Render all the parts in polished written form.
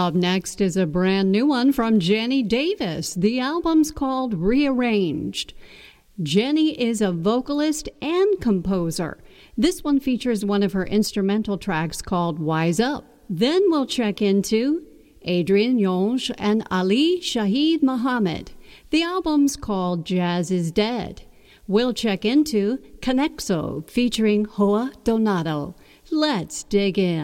Up next is a brand new one from Jenny Davis. The album's called Rearranged. Jenny is a vocalist and composer. This one features one of her instrumental tracks called Wise Up. Then we'll check into Adrian Yonge and Ali Shahid Muhammad. The album's called Jazz is Dead. We'll check into Conexo featuring Hoa Donato. Let's dig in.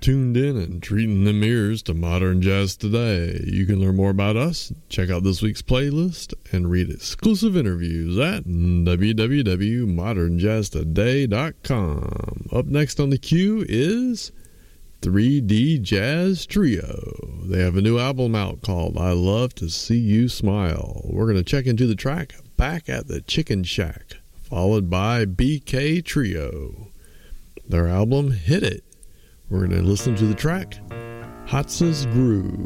tuned in and treating them ears to modern jazz today. You can learn more about us, check out this week's playlist, and read exclusive interviews at www.modernjazztoday.com. Up next on the queue is 3D Jazz Trio. They have a new album out called I Love to See You Smile. We're going to check into the track Back at the Chicken Shack, followed by BK Trio. Their album Hit It. We're going to listen to the track Hatsa's Groove.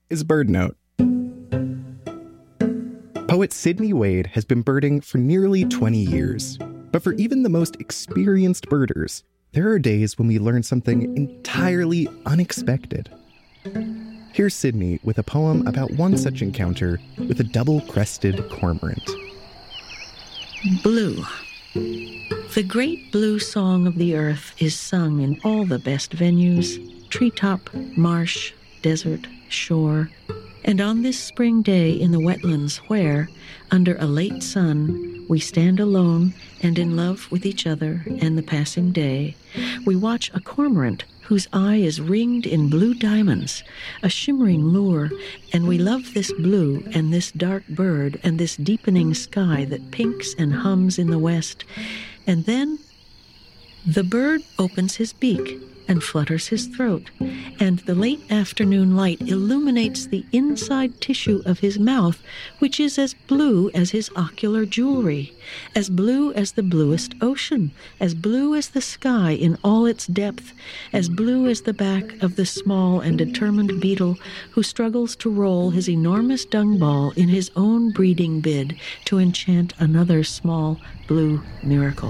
is BirdNote. Poet Sydney Wade has been birding for nearly 20 years. But for even the most experienced birders, there are days when we learn something entirely unexpected. Here's Sydney with a poem about one such encounter with a double-crested cormorant. Blue. The great blue song of the earth is sung in all the best venues, treetop, marsh, desert, shore. And on this spring day in the wetlands where, under a late sun, we stand alone and in love with each other and the passing day, we watch a cormorant whose eye is ringed in blue diamonds, a shimmering lure, and we love this blue and this dark bird and this deepening sky that pinks and hums in the west. And then the bird opens his beak and flutters his throat, and the late afternoon light illuminates the inside tissue of his mouth, which is as blue as his ocular jewelry, as blue as the bluest ocean, as blue as the sky in all its depth, as blue as the back of the small and determined beetle who struggles to roll his enormous dung ball in his own breeding bid to enchant another small blue miracle.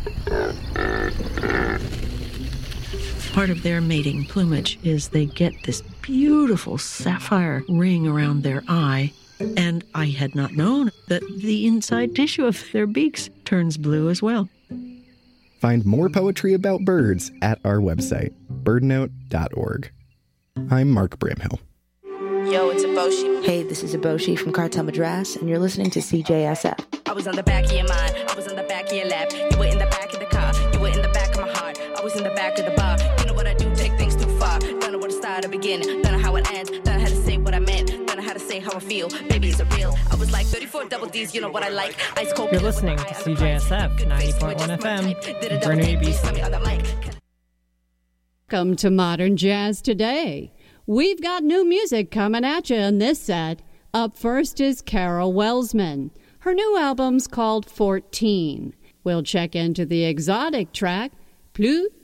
Part of their mating plumage is they get this beautiful sapphire ring around their eye, and I had not known that the inside tissue of their beaks turns blue as well. Find more poetry about birds at our website, birdnote.org. I'm Mark Bramhill. Yo, it's Eboshi. Hey, this is Eboshi from Cartel Madras, and you're listening to CJSF. I was on the back of your mind. I was on the back of your lap. You were in the back of the car. You were in the back of my heart. I was in the back of the bar. You know what I do? Take things too far. Don't know where to start or begin. Don't know how it ends. Don't know how to say what I meant. Don't know how to say how I feel. Baby, is it real? I was like 34 double D's. You know what I like? Ice cold. You're listening to CJSF 90.1 FM, Burnaby, BC. Welcome to Modern Jazz Today. We've got new music coming at you in this set. Up first is Carol Welsman. Her new album's called 14. We'll check into the exotic track, Plus